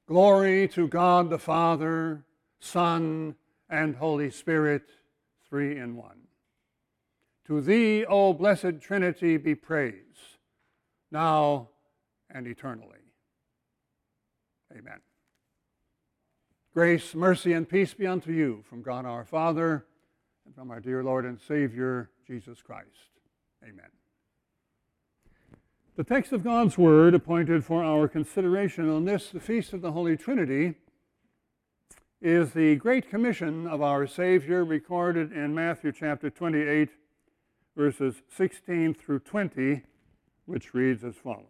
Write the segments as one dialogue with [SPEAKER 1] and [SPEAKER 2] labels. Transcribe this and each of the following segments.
[SPEAKER 1] Glory to God the Father, Son, and Holy Spirit, three in one. To thee, O blessed Trinity, be praise, now and eternally. Amen. Grace, mercy, and peace be unto you from God our Father and from our dear Lord and Savior, Jesus Christ. Amen. The text of God's Word appointed for our consideration on this, the Feast of the Holy Trinity, is the Great Commission of our Savior recorded in Matthew chapter 28, verses 16 through 20, which reads as follows.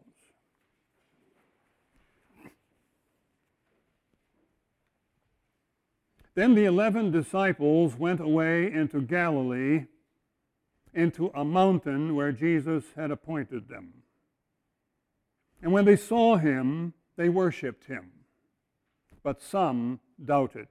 [SPEAKER 1] Then the 11 disciples went away into Galilee, into a mountain where Jesus had appointed them. And when they saw him, they worshipped him, but some doubted.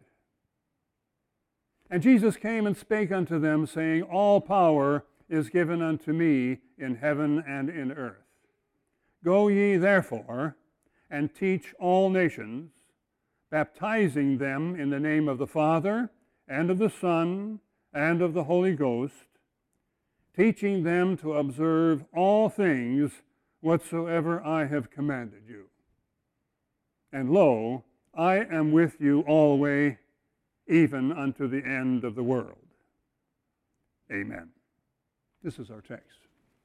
[SPEAKER 1] And Jesus came and spake unto them, saying, All power is given unto me in heaven and in earth. Go ye therefore, and teach all nations, baptizing them in the name of the Father, and of the Son, and of the Holy Ghost, teaching them to observe all things whatsoever I have commanded you. And lo, I am with you always, even unto the end of the world. Amen. This is our text.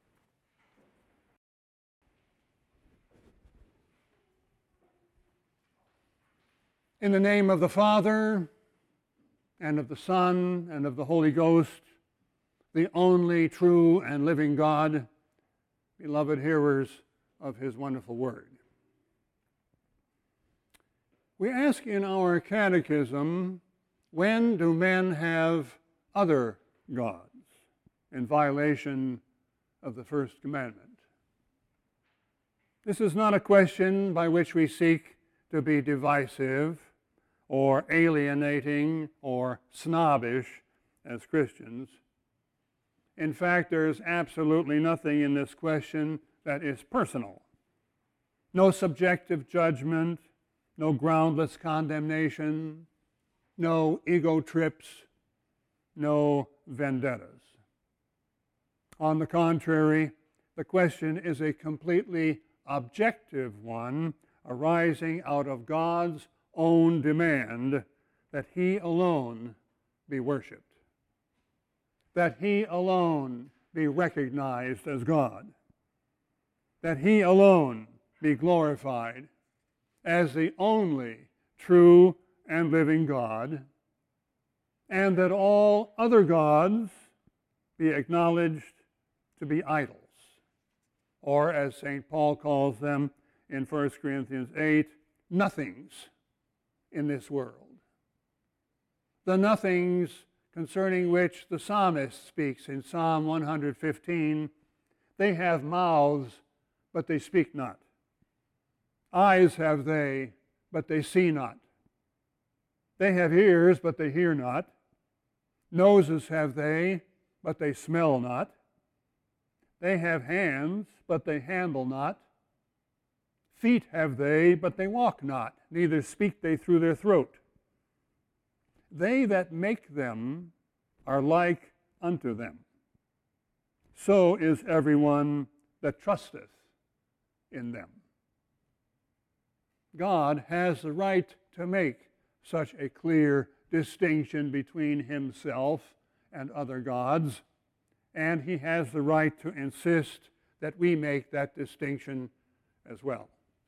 [SPEAKER 1] In the name of the Father, and of the Son, and of the Holy Ghost, the only true and living God, beloved hearers of his wonderful word. We ask in our catechism, when do men have other gods in violation of the first commandment? This is not a question by which we seek to be divisive or alienating or snobbish as Christians. In fact, there's absolutely nothing in this question that is personal. No subjective judgment, no groundless condemnation, no ego trips, no vendettas. On the contrary, the question is a completely objective one arising out of God's own demand that he alone be worshipped, that he alone be recognized as God, that he alone be glorified as the only true and living God, and that all other gods be acknowledged to be idols, or as St. Paul calls them in 1 Corinthians 8, nothings in this world. The nothings concerning which the psalmist speaks in Psalm 115, they have mouths, but they speak not. Eyes have they, but they see not. They have ears, but they hear not. Noses have they, but they smell not. They have hands, but they handle not. Feet have they, but they walk not, neither speak they through their throat. They that make them are like unto them. So is everyone that trusteth in them. God has the right to make such a clear distinction between himself and other gods, and he has the right to insist that we make that distinction as well.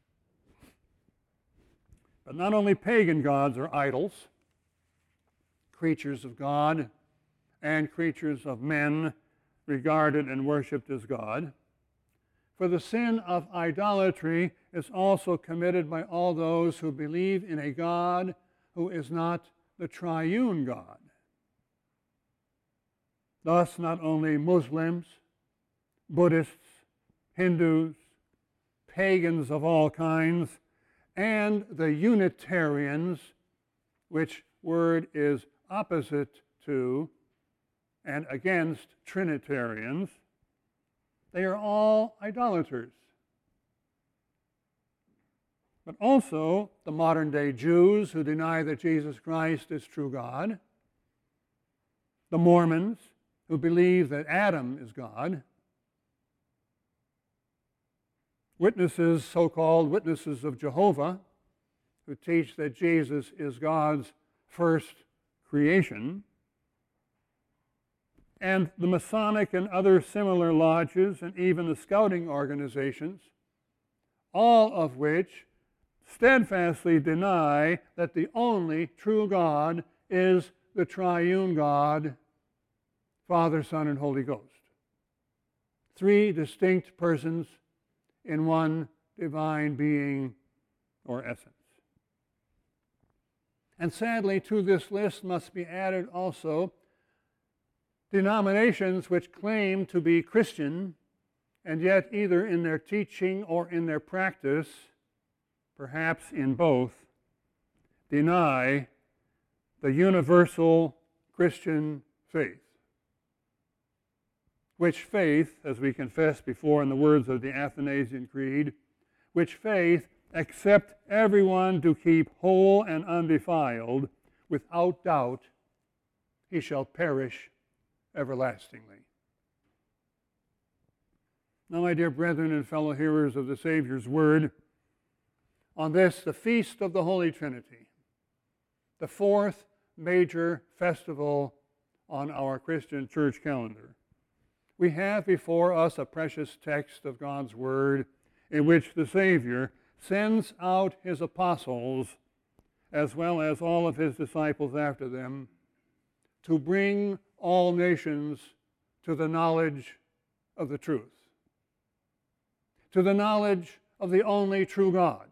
[SPEAKER 1] But not only pagan gods are idols, creatures of God and creatures of men regarded and worshipped as God. For the sin of idolatry is also committed by all those who believe in a God who is not the triune God. Thus, not only Muslims, Buddhists, Hindus, pagans of all kinds, and the Unitarians, which word is opposite to and against Trinitarians, they are all idolaters. but also the modern day Jews who deny that Jesus Christ is true God, the Mormons who believe that Adam is God, witnesses, so-called witnesses of Jehovah, who teach that Jesus is God's first creation, and the Masonic and other similar lodges, and even the scouting organizations, all of which steadfastly deny that the only true God is the triune God, Father, Son, and Holy Ghost. Three distinct persons in one divine being or essence. And sadly, to this list must be added also denominations which claim to be Christian, and yet either in their teaching or in their practice, perhaps in both, deny the universal Christian faith. Which faith, as we confessed before in the words of the Athanasian Creed, which faith except everyone to keep whole and undefiled, without doubt he shall perish everlastingly. Now, my dear brethren and fellow hearers of the Savior's word, on this, the Feast of the Holy Trinity, the fourth major festival on our Christian church calendar, we have before us a precious text of God's word in which the Savior sends out his apostles, as well as all of his disciples after them, to bring all nations to the knowledge of the truth, to the knowledge of the only true God,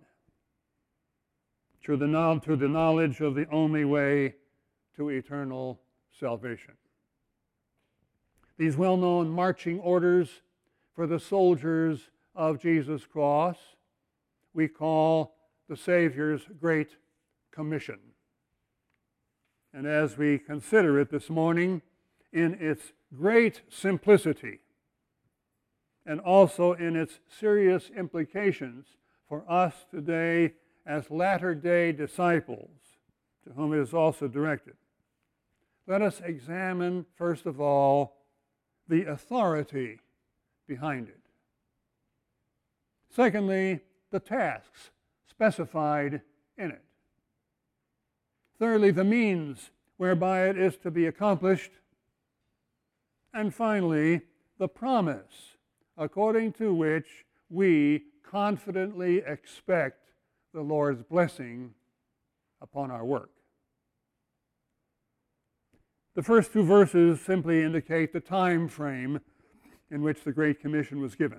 [SPEAKER 1] to the knowledge of the only way to eternal salvation. These well-known marching orders for the soldiers of Jesus' cross we call the Savior's Great Commission. And as we consider it this morning in its great simplicity and also in its serious implications for us today as latter-day disciples, to whom it is also directed, let us examine, first of all, the authority behind it. Secondly, the tasks specified in it. Thirdly, the means whereby it is to be accomplished. And finally, the promise according to which we confidently expect the Lord's blessing upon our work. The first two verses simply indicate the time frame in which the Great Commission was given.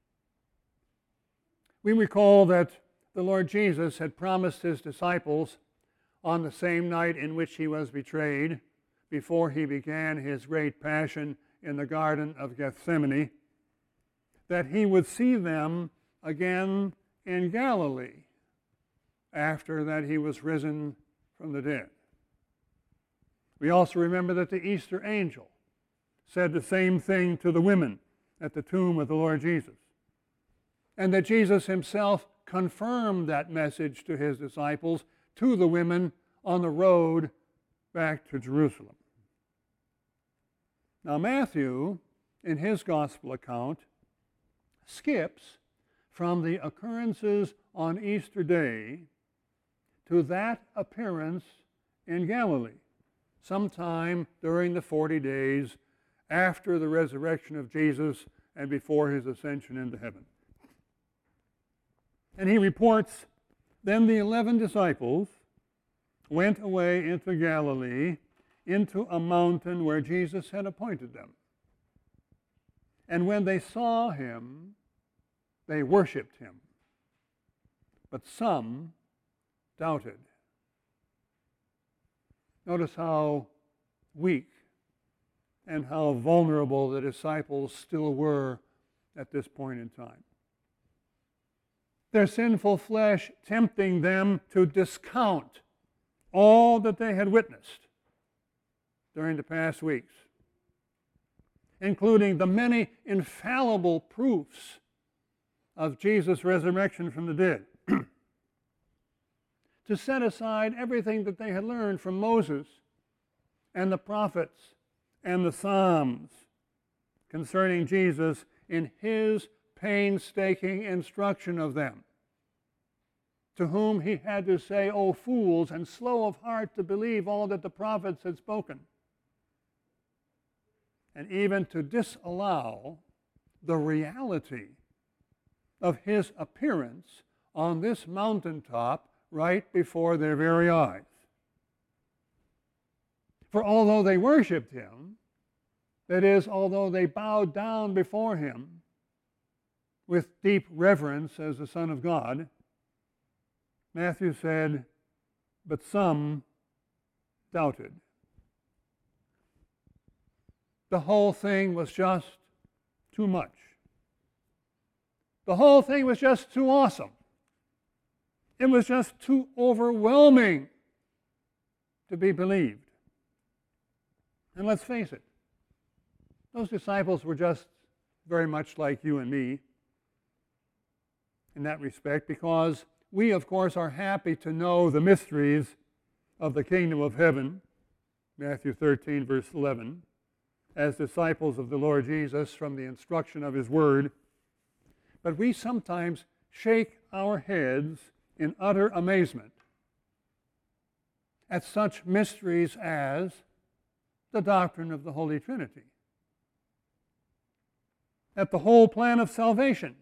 [SPEAKER 1] We recall that the Lord Jesus had promised his disciples on the same night in which he was betrayed, before he began his great passion in the Garden of Gethsemane, that he would see them again in Galilee after that he was risen from the dead. We also remember that the Easter angel said the same thing to the women at the tomb of the Lord Jesus, and that Jesus himself confirmed that message to his disciples, to the women on the road back to Jerusalem. Now, Matthew, in his gospel account, skips from the occurrences on Easter Day to that appearance in Galilee, sometime during the 40 days after the resurrection of Jesus and before his ascension into heaven. And he reports, then the 11 disciples went away into Galilee, into a mountain where Jesus had appointed them. And when they saw him, they worshipped him. But some doubted. Notice how weak and how vulnerable the disciples still were at this point in time. Their sinful flesh tempting them to discount all that they had witnessed during the past weeks, including the many infallible proofs of Jesus' resurrection from the dead, to set aside everything that they had learned from Moses and the prophets and the Psalms concerning Jesus in his painstaking instruction of them, to whom he had to say, "O fools, and slow of heart to believe all that the prophets had spoken," and even to disallow the reality of his appearance on this mountaintop right before their very eyes. For although they worshiped him, that is, although they bowed down before him with deep reverence as the Son of God, Matthew said, but some doubted. The whole thing was just too much. The whole thing was just too awesome. It was just too overwhelming to be believed. And let's face it, those disciples were just very much like you and me in that respect, because we, of course, are happy to know the mysteries of the kingdom of heaven, Matthew 13, verse 11, as disciples of the Lord Jesus from the instruction of his word. But we sometimes shake our heads in utter amazement at such mysteries as the doctrine of the Holy Trinity, at the whole plan of salvation,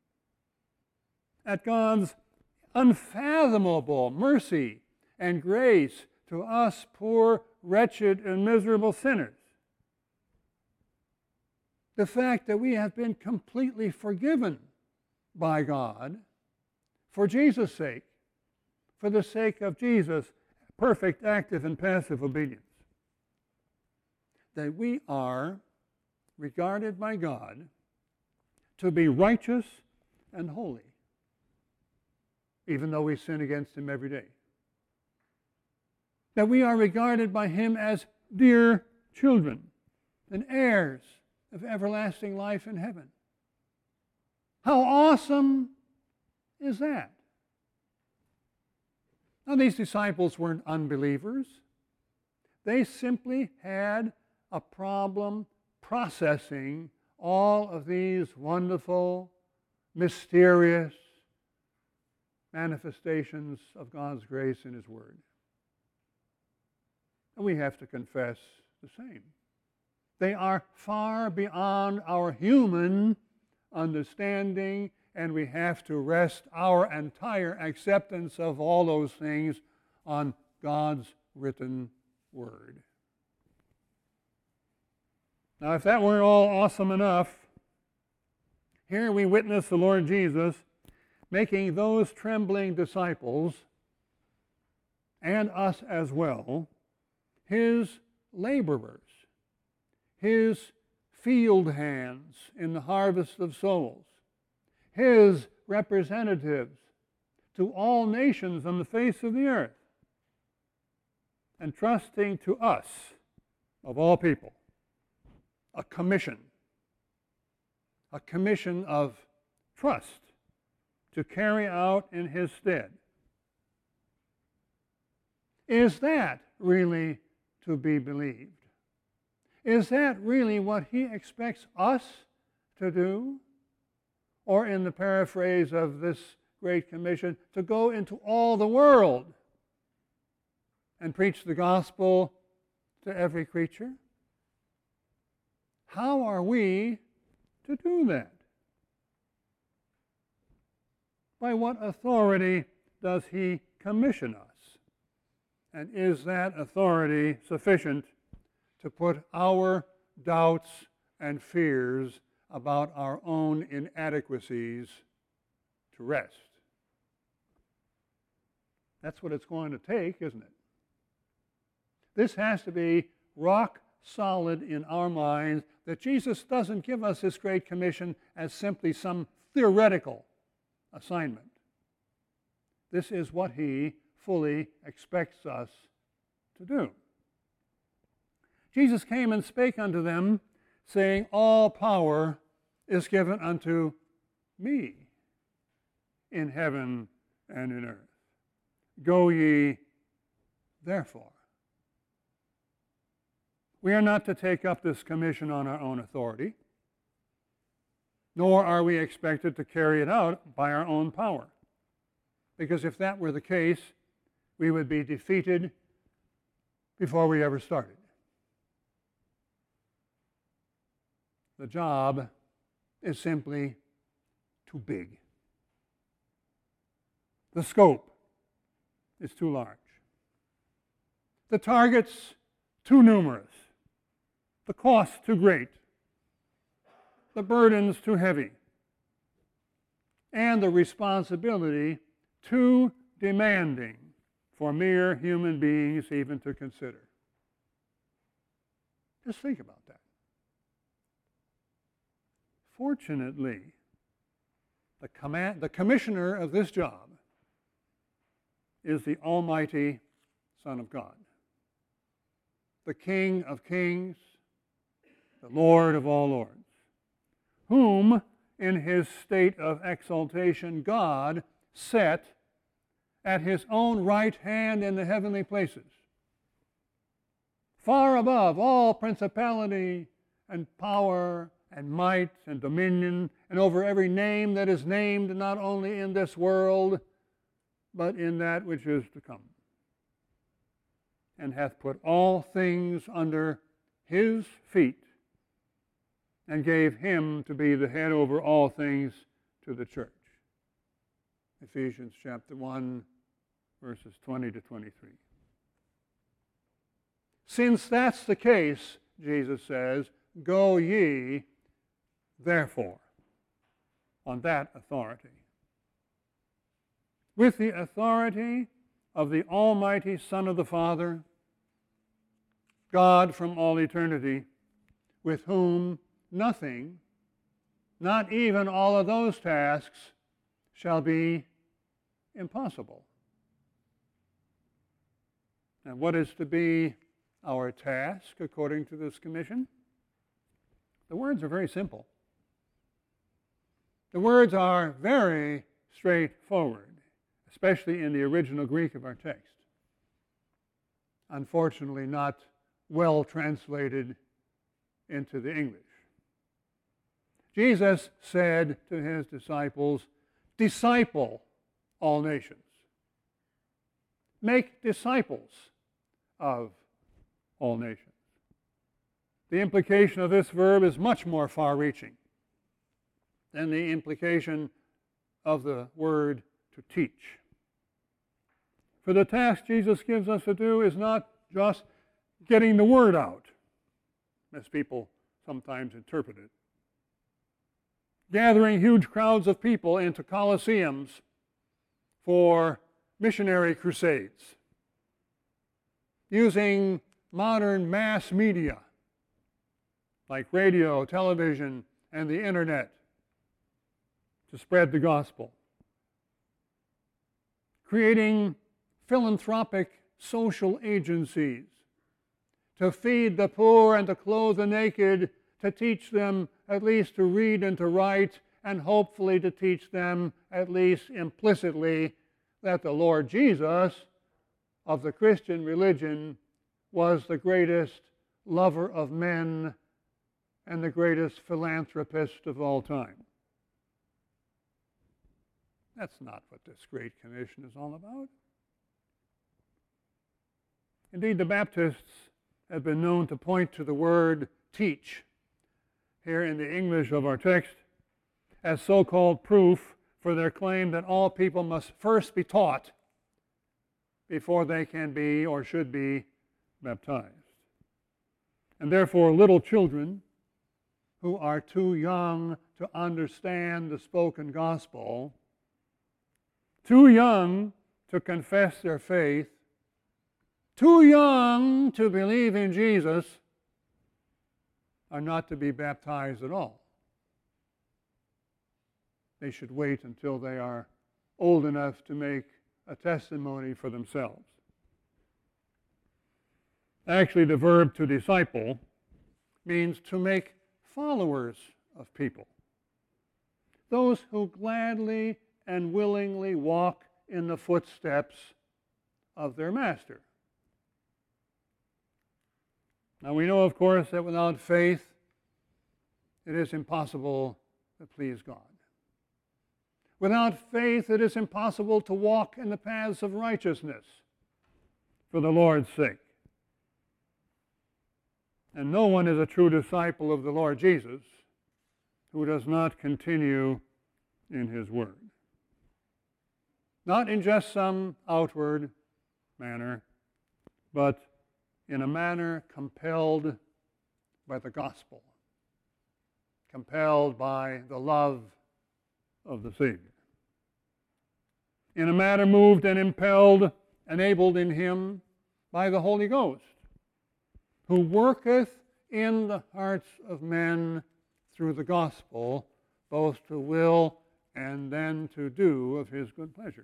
[SPEAKER 1] at God's unfathomable mercy and grace to us poor, wretched, and miserable sinners. The fact that we have been completely forgiven by God for Jesus' sake, for the sake of Jesus' perfect active and passive obedience. That we are regarded by God to be righteous and holy, even though we sin against him every day. That we are regarded by him as dear children and heirs of everlasting life in heaven. How awesome is that? Now, these disciples weren't unbelievers. They simply had a problem processing all of these wonderful, mysterious manifestations of God's grace in his word. And we have to confess the same. They are far beyond our human understanding, and we have to rest our entire acceptance of all those things on God's written word. Now, if that weren't all awesome enough, here we witness the Lord Jesus making those trembling disciples, and us as well, his laborers, his field hands in the harvest of souls, his representatives to all nations on the face of the earth, entrusting to us, of all people, a commission of trust to carry out in his stead. Is that really to be believed? Is that really what he expects us to do? Or, in the paraphrase of this Great Commission, to go into all the world and preach the gospel to every creature? How are we to do that? By what authority does he commission us? And is that authority sufficient to put our doubts and fears about our own inadequacies to rest? That's what it's going to take, isn't it? This has to be rock solid in our minds, that Jesus doesn't give us this Great Commission as simply some theoretical assignment. This is what he fully expects us to do. Jesus came and spake unto them, saying, all power is given unto me in heaven and in earth. Go ye therefore. We are not to take up this commission on our own authority, nor are we expected to carry it out by our own power. Because if that were the case, we would be defeated before we ever started. The job is simply too big. The scope is too large. The targets too numerous. The cost too great. The burdens too heavy. And the responsibility too demanding for mere human beings even to consider. Just think about that. Fortunately, the commissioner of this job is the Almighty Son of God, the King of kings, the Lord of all lords, whom in his state of exaltation God set at his own right hand in the heavenly places, far above all principality and power and might and dominion, and over every name that is named, not only in this world, but in that which is to come, and hath put all things under his feet, and gave him to be the head over all things to the church. Ephesians chapter 1, verses 20 to 23. Since that's the case, Jesus says, go ye therefore, on that authority. With the authority of the Almighty Son of the Father, God from all eternity, with whom nothing, not even all of those tasks, shall be impossible. And what is to be our task according to this commission? The words are very simple. The words are very straightforward, especially in the original Greek of our text. Unfortunately, not well translated into the English. Jesus said to his disciples, disciple all nations. Make disciples of all nations. The implication of this verb is much more far-reaching than the implication of the word to teach. For the task Jesus gives us to do is not just getting the word out, as people sometimes interpret it. Gathering huge crowds of people into coliseums for missionary crusades. Using modern mass media like radio, television, and the internet to spread the gospel. Creating philanthropic social agencies to feed the poor and to clothe the naked, to teach them at least to read and to write, and hopefully to teach them at least implicitly that the Lord Jesus of the Christian religion was the greatest lover of men and the greatest philanthropist of all time. That's not what this Great Commission is all about. Indeed, the Baptists have been known to point to the word teach here in the English of our text as so-called proof for their claim that all people must first be taught before they can be or should be baptized. And therefore, little children who are too young to understand the spoken gospel, too young to confess their faith, too young to believe in Jesus, are not to be baptized at all. They should wait until they are old enough to make a testimony for themselves. Actually, the verb to disciple means to make followers of people. Those who gladly and willingly walk in the footsteps of their master. Now we know, of course, that without faith it is impossible to please God. Without faith it is impossible to walk in the paths of righteousness for the Lord's sake. And no one is a true disciple of the Lord Jesus who does not continue in his word. Not in just some outward manner, but in a manner compelled by the gospel, compelled by the love of the Savior. In a manner moved and impelled, enabled in him by the Holy Ghost, who worketh in the hearts of men through the gospel, both to will and then to do of his good pleasure.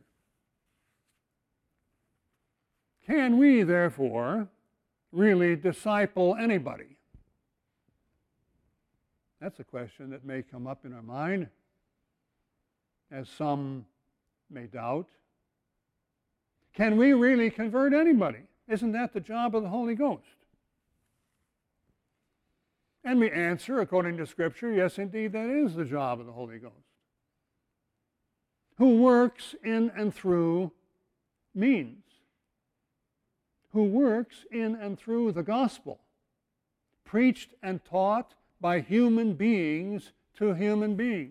[SPEAKER 1] Can we, therefore, really disciple anybody? That's a question that may come up in our mind, as some may doubt. Can we really convert anybody? Isn't that the job of the Holy Ghost? And we answer, according to Scripture, yes, indeed, that is the job of the Holy Ghost, who works in and through means, who works in and through the gospel, preached and taught by human beings to human beings,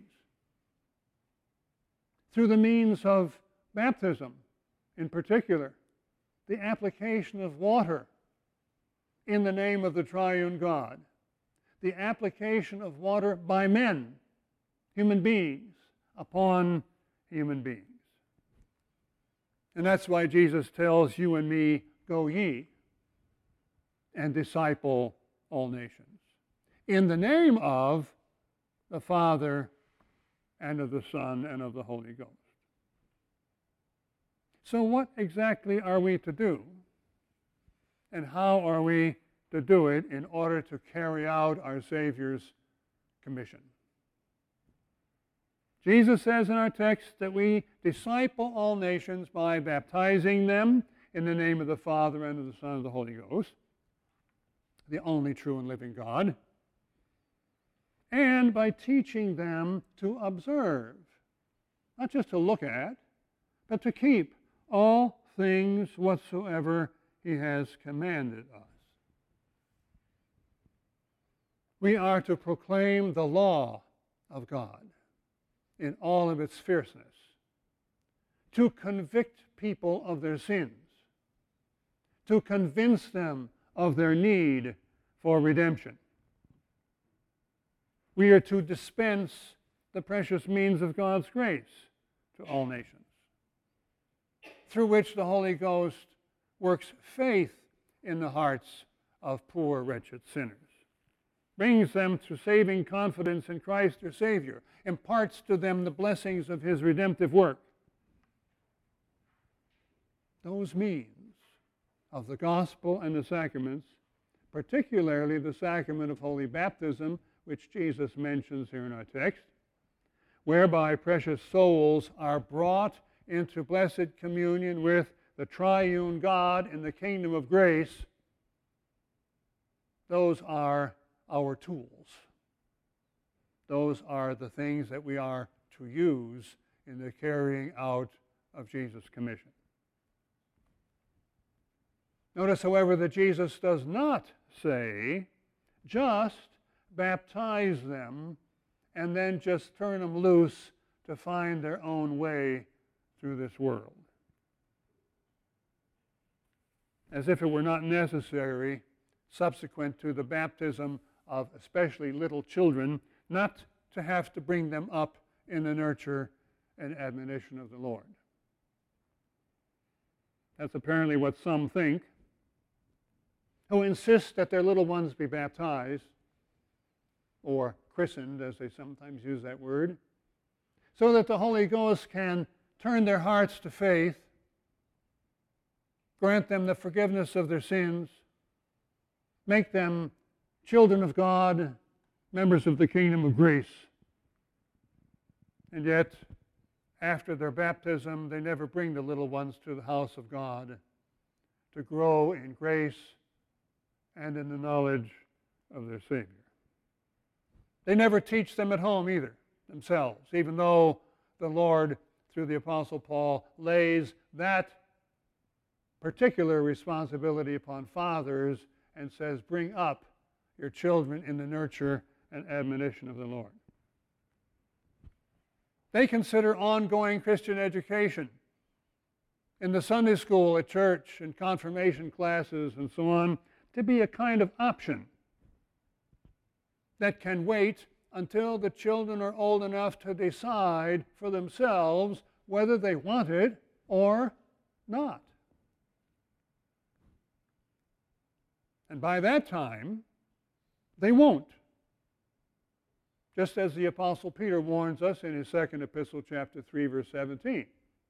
[SPEAKER 1] through the means of baptism, in particular, the application of water in the name of the triune God, the application of water by men, human beings, upon human beings. And that's why Jesus tells you and me, go ye and disciple all nations, in the name of the Father and of the Son and of the Holy Ghost. So what exactly are we to do? And how are we to do it in order to carry out our Savior's commission? Jesus says in our text that we disciple all nations by baptizing them in the name of the Father and of the Son and of the Holy Ghost, the only true and living God, and by teaching them to observe, not just to look at, but to keep all things whatsoever he has commanded us. We are to proclaim the law of God in all of its fierceness, to convict people of their sins, to convince them of their need for redemption. We are to dispense the precious means of God's grace to all nations, through which the Holy Ghost works faith in the hearts of poor, wretched sinners, brings them to saving confidence in Christ their Savior, imparts to them the blessings of his redemptive work. Those means of the gospel and the sacraments, particularly the sacrament of holy baptism, which Jesus mentions here in our text, whereby precious souls are brought into blessed communion with the triune God in the kingdom of grace, those are our tools. Those are the things that we are to use in the carrying out of Jesus' commission. Notice, however, that Jesus does not say, just baptize them and then just turn them loose to find their own way through this world. As if it were not necessary, subsequent to the baptism of especially little children, not to have to bring them up in the nurture and admonition of the Lord. That's apparently what some think, who insist that their little ones be baptized, or christened, as they sometimes use that word, so that the Holy Ghost can turn their hearts to faith, grant them the forgiveness of their sins, make them children of God, members of the kingdom of grace. And yet, after their baptism, they never bring the little ones to the house of God to grow in grace and in the knowledge of their Savior. They never teach them at home either, themselves, even though the Lord, through the Apostle Paul, lays that particular responsibility upon fathers and says, bring up your children in the nurture and admonition of the Lord. They consider ongoing Christian education in the Sunday school at church and confirmation classes and so on to be a kind of option that can wait until the children are old enough to decide for themselves whether they want it or not. And by that time, they won't. Just as the Apostle Peter warns us in his second epistle, chapter 3, verse 17.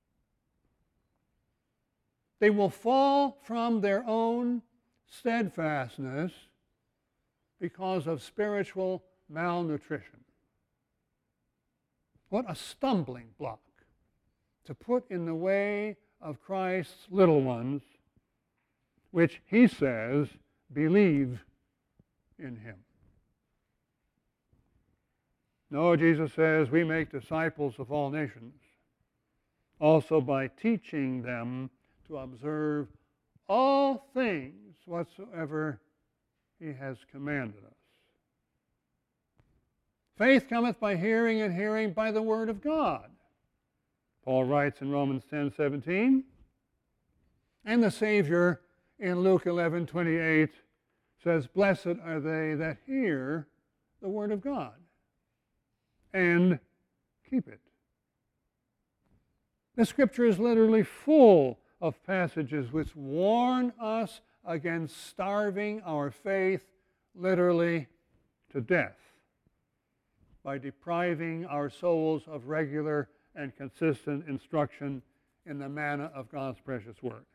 [SPEAKER 1] They will fall from their own steadfastness because of spiritual malnutrition. What a stumbling block to put in the way of Christ's little ones, which he says believe in him. No, Jesus says we make disciples of all nations, also by teaching them to observe all things whatsoever he has commanded us. Faith cometh by hearing, and hearing by the word of God, Paul writes in Romans 10:17. And the Savior in Luke 11:28 says, blessed are they that hear the word of God and keep it. The Scripture is literally full of passages which warn us against starving our faith literally to death by depriving our souls of regular and consistent instruction in the manna of God's precious Word.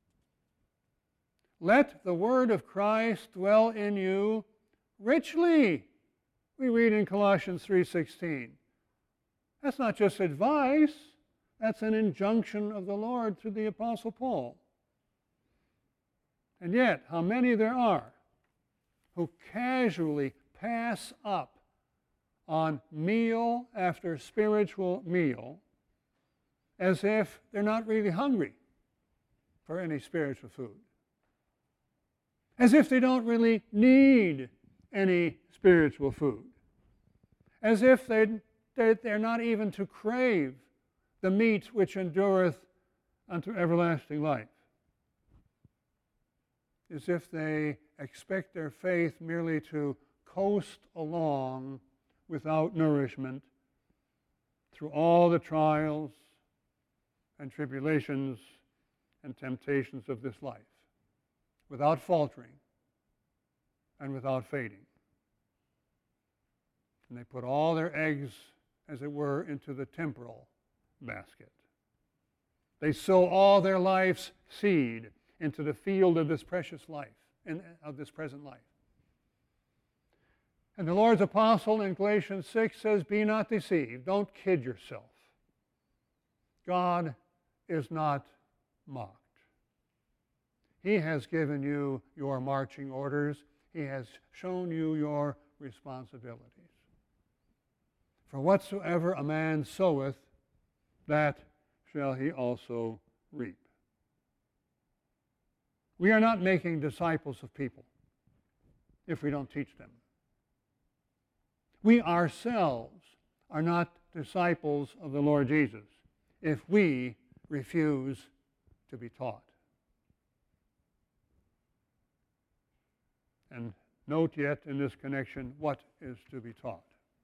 [SPEAKER 1] Let the word of Christ dwell in you richly, we read in Colossians 3:16. That's not just advice, that's an injunction of the Lord through the Apostle Paul. And yet, how many there are who casually pass up on meal after spiritual meal as if they're not really hungry for any spiritual food, as if they don't really need any spiritual food, as if they're not even to crave the meat which endureth unto everlasting life, as if they expect their faith merely to coast along without nourishment through all the trials and tribulations and temptations of this life, without faltering and without fading. And they put all their eggs, as it were, into the temporal basket. They sow all their life's seed into the field of this precious life, of this present life. And the Lord's apostle in Galatians 6 says, be not deceived. Don't kid yourself. God is not mocked. He has given you your marching orders. He has shown you your responsibilities. For whatsoever a man soweth, that shall he also reap. We are not making disciples of people if we don't teach them. We ourselves are not disciples of the Lord Jesus if we refuse to be taught. And note yet in this connection what is to be taught.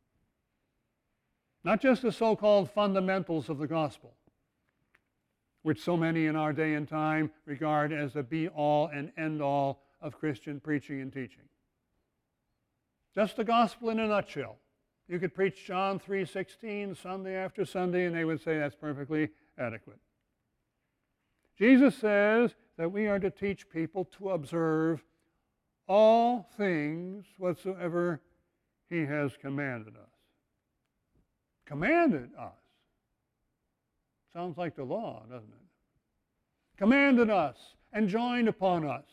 [SPEAKER 1] Not just the so-called fundamentals of the gospel, which so many in our day and time regard as the be-all and end-all of Christian preaching and teaching. Just the gospel in a nutshell. You could preach John 3:16 Sunday after Sunday, and they would say that's perfectly adequate. Jesus says that we are to teach people to observe all things whatsoever he has commanded us. Commanded us. Sounds like the law, doesn't it? Commanded us enjoined upon us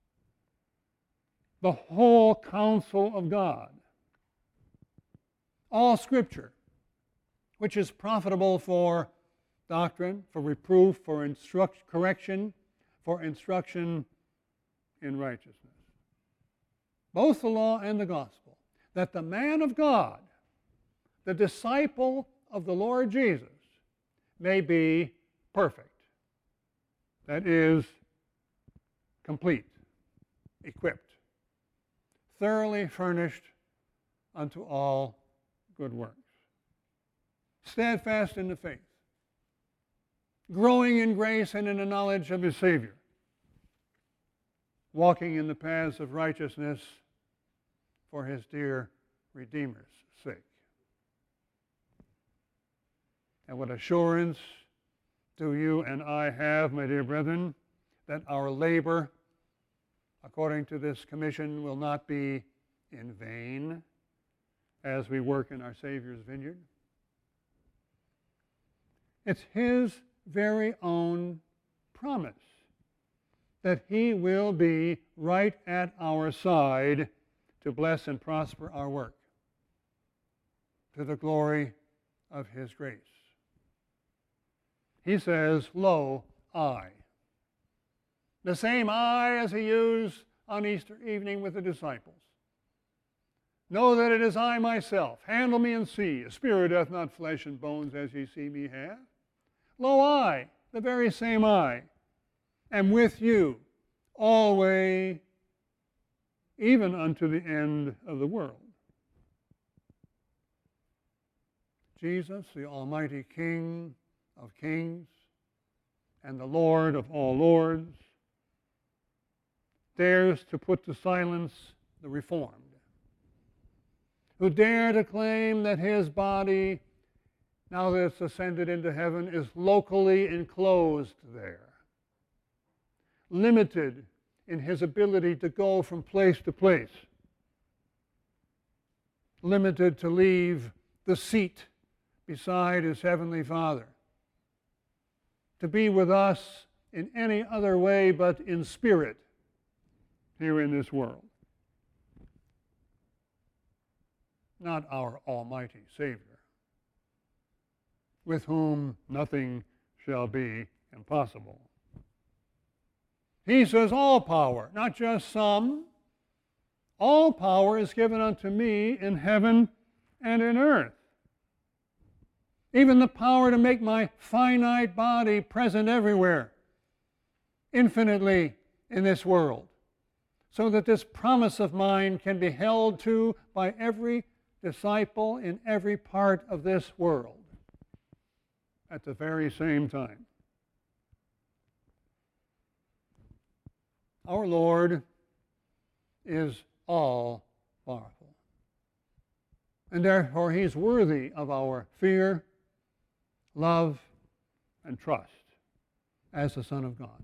[SPEAKER 1] the whole counsel of God. All Scripture, which is profitable for doctrine, for reproof, for correction, for instruction in righteousness. Both the law and the gospel, that the man of God, the disciple of the Lord Jesus, may be perfect. That is, complete, equipped, thoroughly furnished unto all good works. Steadfast in the faith, growing in grace and in the knowledge of his Savior, walking in the paths of righteousness for his dear Redeemer's sake. And what assurance do you and I have, my dear brethren, that our labor, according to this commission, will not be in vain as we work in our Savior's vineyard? It's his very own promise that he will be right at our side to bless and prosper our work to the glory of his grace. He says, "Lo, I." The same I as he used on Easter evening with the disciples. "Know that it is I myself. Handle me and see. A spirit hath not flesh and bones as ye see me have. Lo, I, the very same I, am with you always, even unto the end of the world." Jesus, the Almighty King of kings and the Lord of all lords, dares to put to silence the reformed, who dare to claim that his body, now that it's ascended into heaven, is locally enclosed there, limited in his ability to go from place to place, limited to leave the seat beside his heavenly Father, to be with us in any other way but in spirit here in this world. Not our Almighty Savior, with whom nothing shall be impossible. He says, all power, not just some, all power is given unto me in heaven and in earth. Even the power to make my finite body present everywhere, infinitely in this world, so that this promise of mine can be held to by every disciple in every part of this world at the very same time. Our Lord is all powerful, and therefore he's worthy of our fear, love, and trust as the Son of God.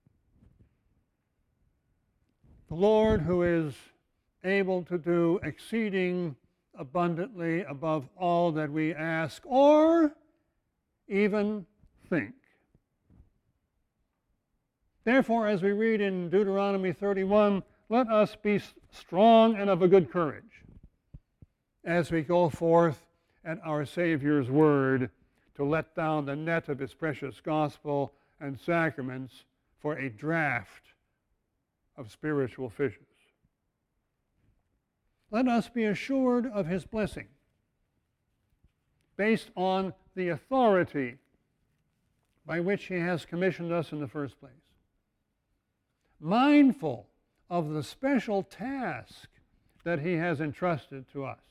[SPEAKER 1] The Lord, who is able to do exceeding abundantly above all that we ask or even think. Therefore, as we read in Deuteronomy 31, let us be strong and of a good courage as we go forth at our Savior's word to let down the net of his precious gospel and sacraments for a draught of spiritual fishes. Let us be assured of his blessing based on the authority by which he has commissioned us in the first place. Mindful of the special task that he has entrusted to us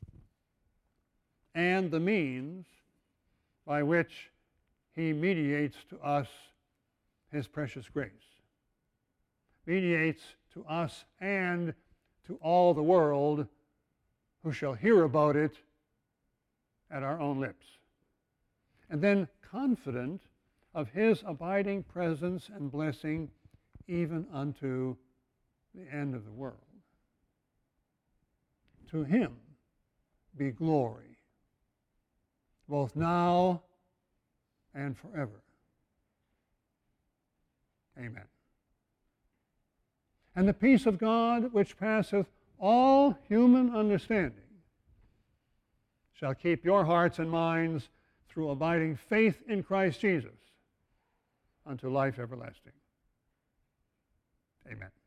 [SPEAKER 1] and the means by which he mediates to us his precious grace. Mediates to us and to all the world who shall hear about it at our own lips. And then confident of his abiding presence and blessing even unto the end of the world. To him be glory, both now and forever. Amen. And the peace of God, which passeth all human understanding, shall keep your hearts and minds through abiding faith in Christ Jesus unto life everlasting. Amen.